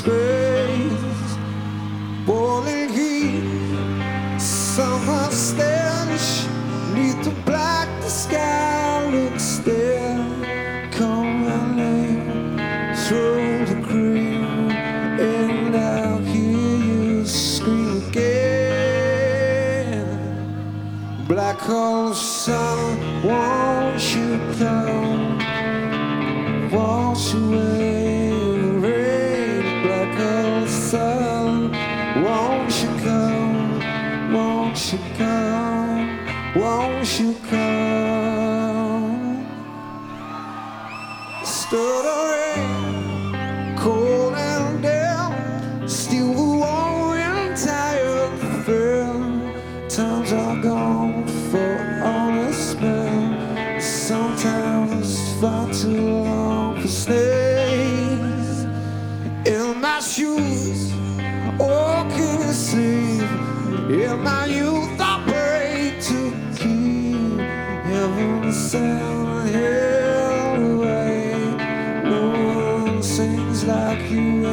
disgrace. Boiling heat, summer stench, neath the black, the sky looks there. Call my name through the green, and I'll hear you scream again. Black hole sun, won't you come? Wash away the rain. Black hole sun, won't you come? Won't you come? Won't you come? Stood the rain, cold and damp, still the warm and tired fell. Times are gone for honest men. Sometimes far too long for snakes. In my shoes, oh, can you see? In my youth, I prayed to keep heaven sound held away. No one sings like you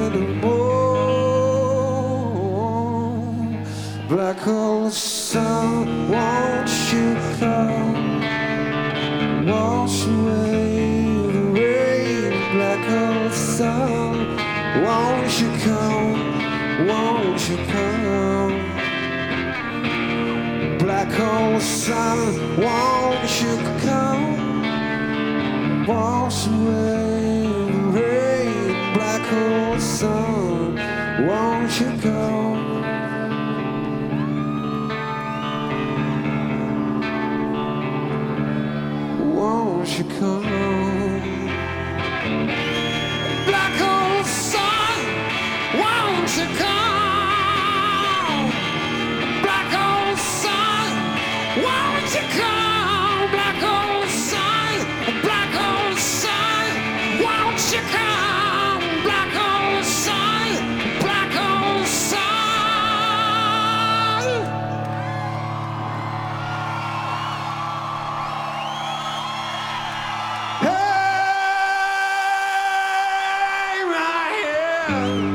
anymore. Black hole sun, won't you come? Wash away the rain. Black hole sun, won't you come? Won't you come? Black hole sun, won't you come? Wash away the rain. Black hole sun, won't you come? Won't you come? Black hole sun, won't you come? Black hole sun, won't you come? Black hole sun, black hole sun, won't you come? Black hole sun, black hole sun. Hey, right here.